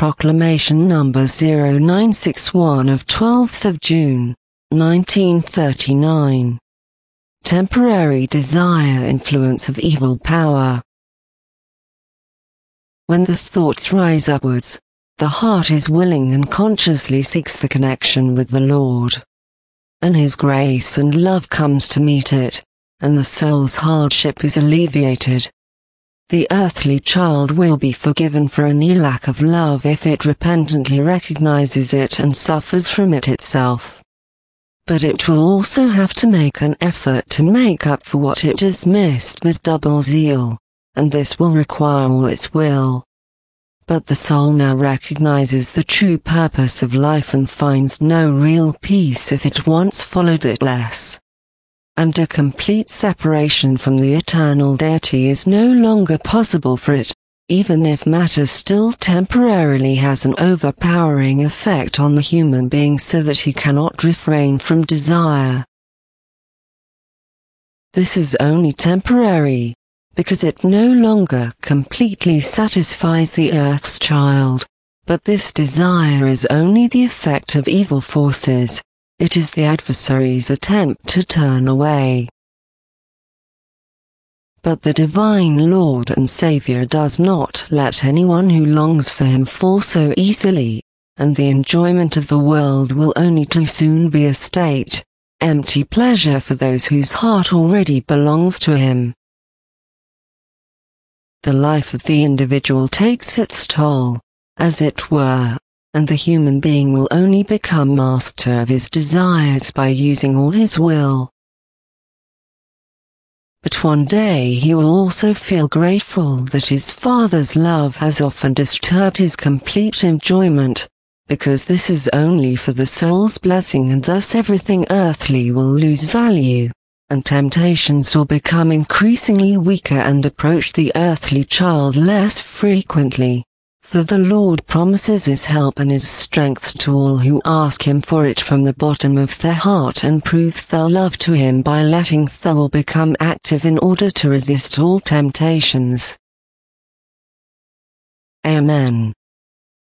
Proclamation number 0961 of 12th of June, 1939. Temporary desire influence of evil power. When the thoughts rise upwards, the heart is willing and consciously seeks the connection with the Lord. And His grace and love comes to meet it, and the soul's hardship is alleviated. The earthly child will be forgiven for any lack of love if it repentantly recognizes it and suffers from it itself. But it will also have to make an effort to make up for what it has missed with double zeal, and this will require all its will. But the soul now recognizes the true purpose of life and finds no real peace if it once followed it less. And a complete separation from the eternal deity is no longer possible for it, even if matter still temporarily has an overpowering effect on the human being so that he cannot refrain from desire. This is only temporary, because it no longer completely satisfies the earth's child, but this desire is only the effect of evil forces. It is the adversary's attempt to turn away. But the divine Lord and Saviour does not let anyone who longs for Him fall so easily, and the enjoyment of the world will only too soon be a state, empty pleasure for those whose heart already belongs to Him. The life of the individual takes its toll, as it were, and the human being will only become master of his desires by using all his will. But one day he will also feel grateful that his Father's love has often disturbed his complete enjoyment, because this is only for the soul's blessing, and thus everything earthly will lose value, and temptations will become increasingly weaker and approach the earthly child less frequently. For the Lord promises His help and His strength to all who ask Him for it from the bottom of their heart, and proves their love to Him by letting their will become active in order to resist all temptations. Amen.